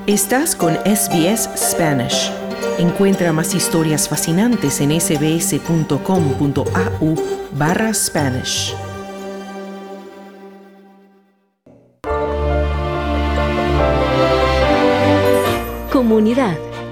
Estás con SBS Spanish. Encuentra más historias fascinantes en sbs.com.au/Spanish. Comunidad.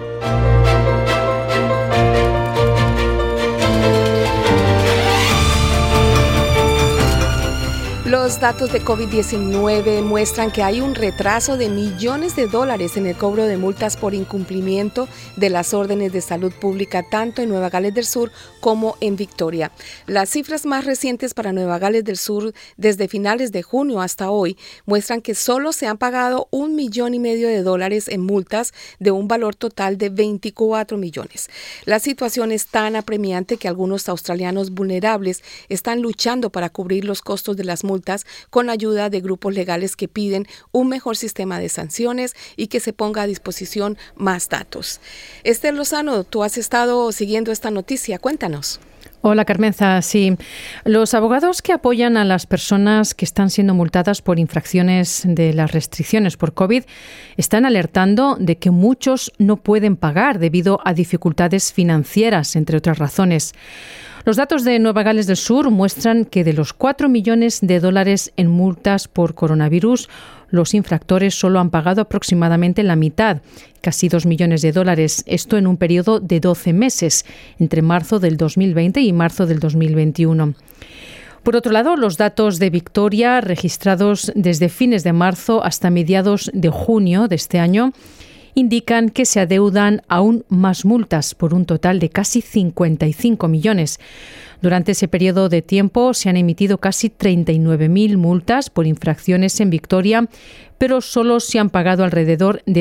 Los datos de COVID-19 muestran que hay un retraso de millones de dólares en el cobro de multas por incumplimiento de las órdenes de salud pública tanto en Nueva Gales del Sur como en Victoria. Las cifras más recientes para Nueva Gales del Sur desde finales de junio hasta hoy muestran que solo se han pagado $1,5 millones en multas de un valor total de 24 millones. La situación es tan apremiante que algunos australianos vulnerables están luchando para cubrir los costos de las multas con ayuda de grupos legales que piden un mejor sistema de sanciones y que se ponga a disposición más datos. Esther Lozano, tú has estado siguiendo esta noticia, cuéntanos. Hola Carmenza, sí. Los abogados que apoyan a las personas que están siendo multadas por infracciones de las restricciones por COVID están alertando de que muchos no pueden pagar debido a dificultades financieras, entre otras razones. Los datos de Nueva Gales del Sur muestran que de los $4 millones en multas por coronavirus, los infractores solo han pagado aproximadamente la mitad, casi $2 millones. Esto en un periodo de 12 meses, entre marzo del 2020 y marzo del 2021. Por otro lado, los datos de Victoria, registrados desde fines de marzo hasta mediados de junio de este año, indican que se adeudan aún más multas por un total de casi 55 millones. Durante ese periodo de tiempo se han emitido casi 39.000 multas por infracciones en Victoria, pero solo se han pagado alrededor de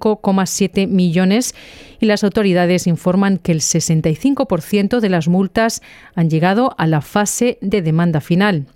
5,7 millones y las autoridades informan que el 65% de las multas han llegado a la fase de demanda final.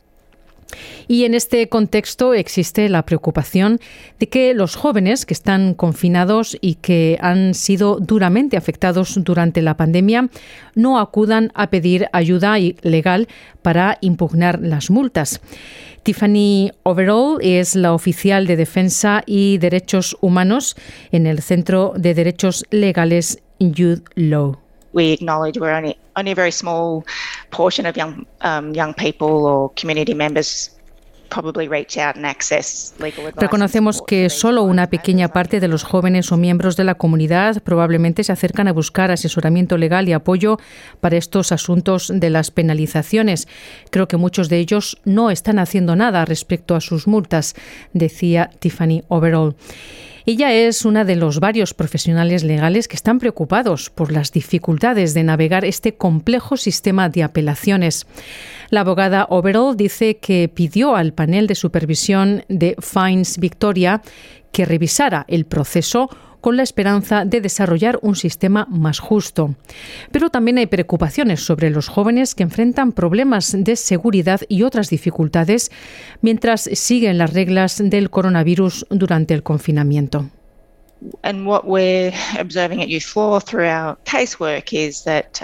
Y en este contexto existe la preocupación de que los jóvenes que están confinados y que han sido duramente afectados durante la pandemia no acudan a pedir ayuda legal para impugnar las multas. Tiffany Overall es la oficial de Defensa y Derechos Humanos en el Centro de Derechos Legales Youth Law. We acknowledge we're only a very small portion of young people or community members probably reach out and access legal advice. Reconocemos que solo una pequeña parte de los jóvenes o miembros de la comunidad probablemente se acercan a buscar asesoramiento legal y apoyo para estos asuntos de las penalizaciones. Creo que muchos de ellos no están haciendo nada respecto a sus multas, decía Tiffany Overall. Ella es una de los varios profesionales legales que están preocupados por las dificultades de navegar este complejo sistema de apelaciones. La abogada Overall dice que pidió al panel de supervisión de Fines Victoria que revisara el proceso con la esperanza de desarrollar un sistema más justo. Pero también hay preocupaciones sobre los jóvenes que enfrentan problemas de seguridad y otras dificultades mientras siguen las reglas del coronavirus durante el confinamiento. And what we're observing at Youth Law through our casework is that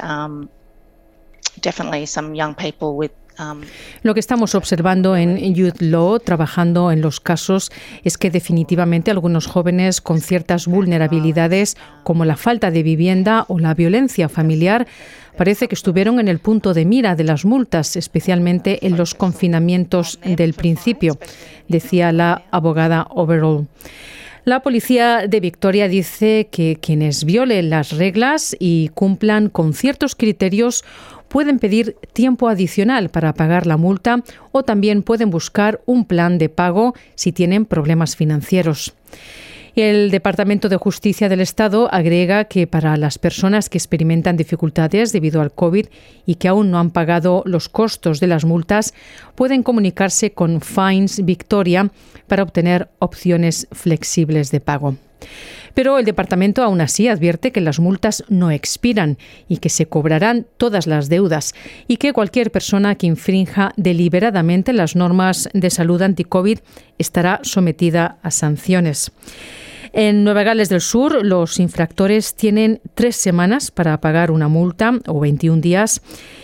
definitely some young people with Lo que estamos observando en Youth Law, trabajando en los casos, es que definitivamente algunos jóvenes con ciertas vulnerabilidades, como la falta de vivienda o la violencia familiar, parece que estuvieron en el punto de mira de las multas, especialmente en los confinamientos del principio, decía la abogada Overall. La policía de Victoria dice que quienes violen las reglas y cumplan con ciertos criterios pueden pedir tiempo adicional para pagar la multa o también pueden buscar un plan de pago si tienen problemas financieros. El Departamento de Justicia del Estado agrega que para las personas que experimentan dificultades debido al COVID y que aún no han pagado los costos de las multas, pueden comunicarse con Fines Victoria para obtener opciones flexibles de pago. Pero el departamento aún así advierte que las multas no expiran y que se cobrarán todas las deudas y que cualquier persona que infrinja deliberadamente las normas de salud anti-COVID estará sometida a sanciones. En Nueva Gales del Sur, los infractores tienen 3 semanas para pagar una multa o 21 días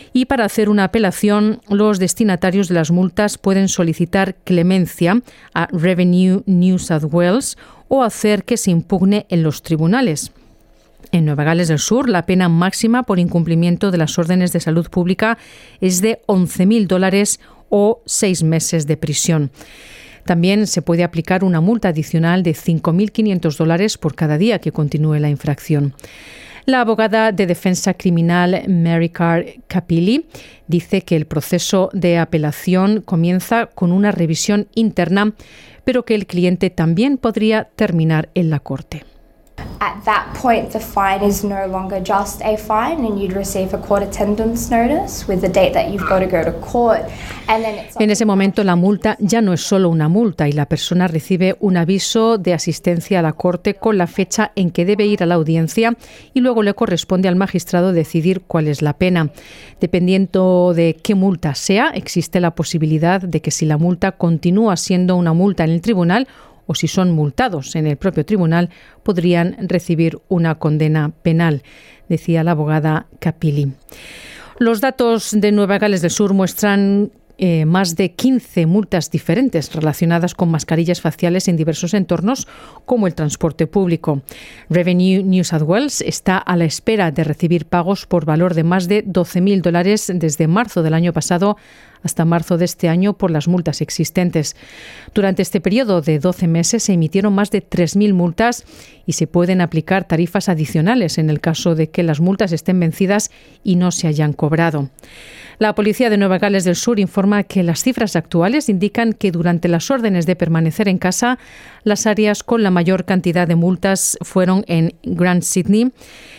Y para hacer una apelación, los destinatarios de las multas pueden solicitar clemencia a Revenue New South Wales o hacer que se impugne en los tribunales. En Nueva Gales del Sur, la pena máxima por incumplimiento de las órdenes de salud pública es de $11,000 o 6 meses de prisión. También se puede aplicar una multa adicional de $5,500 por cada día que continúe la infracción. La abogada de defensa criminal Mary Carr Capili dice que el proceso de apelación comienza con una revisión interna, pero que el cliente también podría terminar en la corte. At that point, the fine is no longer just a fine, and you'd receive a court attendance notice with the date that you've got to go to court. And then En ese momento, la multa ya no es solo una multa y la persona recibe un aviso de asistencia a la corte con la fecha en que debe ir a la audiencia y luego le corresponde al magistrado decidir cuál es la pena. Dependiendo de qué multa sea, existe la posibilidad de que si la multa continúa siendo una multa en el tribunal o si son multados en el propio tribunal, podrían recibir una condena penal, decía la abogada Capili. Los datos de Nueva Gales del Sur muestran más de 15 multas diferentes relacionadas con mascarillas faciales en diversos entornos, como el transporte público. Revenue New South Wales está a la espera de recibir pagos por valor de más de $12,000 desde marzo del año pasado hasta marzo de este año por las multas existentes. Durante este periodo de 12 meses se emitieron más de 3.000 multas y se pueden aplicar tarifas adicionales en el caso de que las multas estén vencidas y no se hayan cobrado. La policía de Nueva Gales del Sur informa que las cifras actuales indican que durante las órdenes de permanecer en casa, las áreas con la mayor cantidad de multas fueron en Grand Sydney,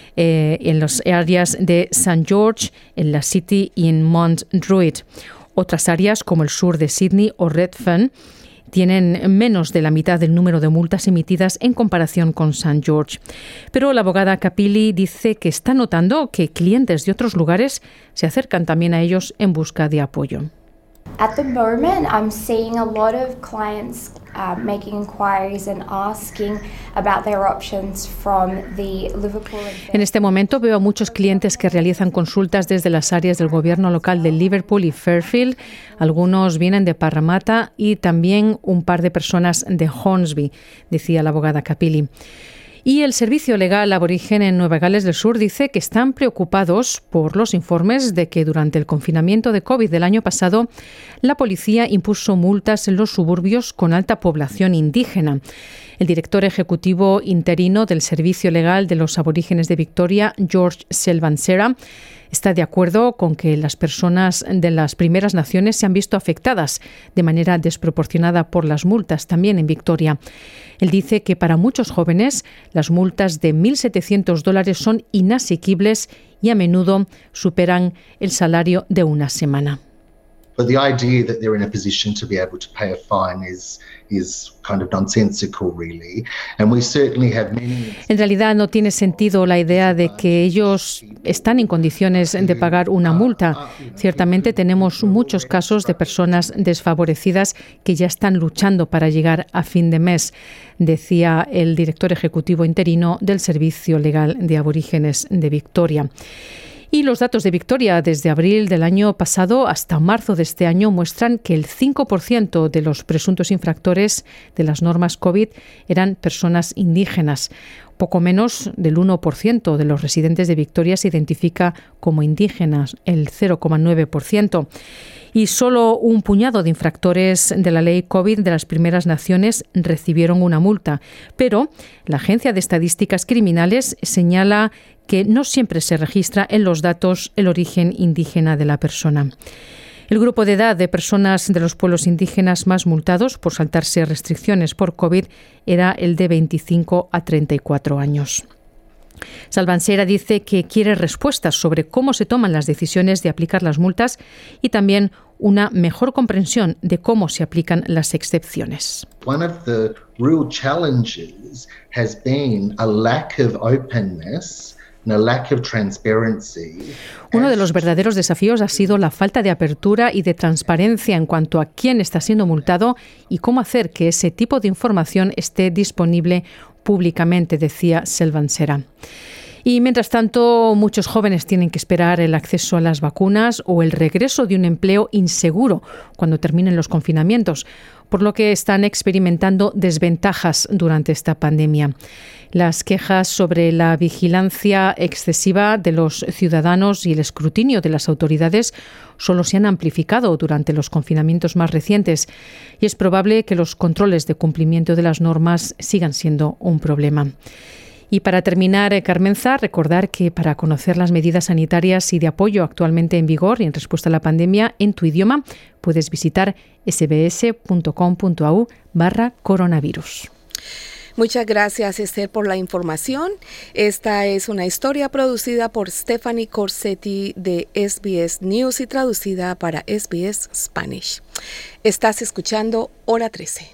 en las áreas de St. George, en la City y en Mount Druitt. Otras áreas, como el sur de Sydney o Redfern, tienen menos de la mitad del número de multas emitidas en comparación con St. George. Pero la abogada Capili dice que está notando que clientes de otros lugares se acercan también a ellos en busca de apoyo. at the moment, I'm seeing a lot of clients making inquiries and asking about their options from the Liverpool. En este momento veo a muchos clientes que realizan consultas desde las áreas del gobierno local de Liverpool y Fairfield. Algunos vienen de Parramatta y también un par de personas de Hornsby, decía la abogada Capili. Y el Servicio Legal Aborigen en Nueva Gales del Sur dice que están preocupados por los informes de que durante el confinamiento de COVID del año pasado, la policía impuso multas en los suburbios con alta población indígena. El director ejecutivo interino del Servicio Legal de los Aborígenes de Victoria, George Selvansera, está de acuerdo con que las personas de las primeras naciones se han visto afectadas de manera desproporcionada por las multas también en Victoria. Él dice que para muchos jóvenes las multas de $1,700 son inasequibles y a menudo superan el salario de una semana. But the idea that they're in a position to be able to pay a fine is kind of nonsensical, really. And we certainly have many. En realidad no tiene sentido la idea de que ellos están en condiciones de pagar una multa. Ciertamente tenemos muchos casos de personas desfavorecidas que ya están luchando para llegar a fin de mes, decía el director ejecutivo interino del Servicio Legal de Aborígenes de Victoria. Y los datos de Victoria desde abril del año pasado hasta marzo de este año muestran que el 5% de los presuntos infractores de las normas COVID eran personas indígenas. Poco menos del 1% de los residentes de Victoria se identifica como indígenas, el 0,9%. Y solo un puñado de infractores de la ley COVID de las primeras naciones recibieron una multa. Pero la Agencia de Estadísticas Criminales señala que no siempre se registra en los datos el origen indígena de la persona. El grupo de edad de personas de los pueblos indígenas más multados por saltarse restricciones por COVID era el de 25 a 34 años. Selvansera dice que quiere respuestas sobre cómo se toman las decisiones de aplicar las multas y también una mejor comprensión de cómo se aplican las excepciones. One of the real challenges has been a lack of openness. Uno de los verdaderos desafíos ha sido la falta de apertura y de transparencia en cuanto a quién está siendo multado y cómo hacer que ese tipo de información esté disponible públicamente, decía Selvansera. Y mientras tanto, muchos jóvenes tienen que esperar el acceso a las vacunas o el regreso de un empleo inseguro cuando terminen los confinamientos, por lo que están experimentando desventajas durante esta pandemia. Las quejas sobre la vigilancia excesiva de los ciudadanos y el escrutinio de las autoridades solo se han amplificado durante los confinamientos más recientes y es probable que los controles de cumplimiento de las normas sigan siendo un problema. Y para terminar, Carmenza, recordar que para conocer las medidas sanitarias y de apoyo actualmente en vigor y en respuesta a la pandemia en tu idioma, puedes visitar sbs.com.au/coronavirus. Muchas gracias, Esther, por la información. Esta es una historia producida por Stephanie Corsetti de SBS News y traducida para SBS Spanish. Estás escuchando Hora 13.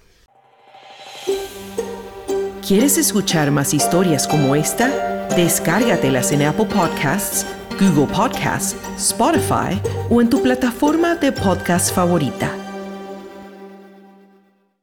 ¿Quieres escuchar más historias como esta? Descárgatelas en Apple Podcasts, Google Podcasts, Spotify o en tu plataforma de podcast favorita.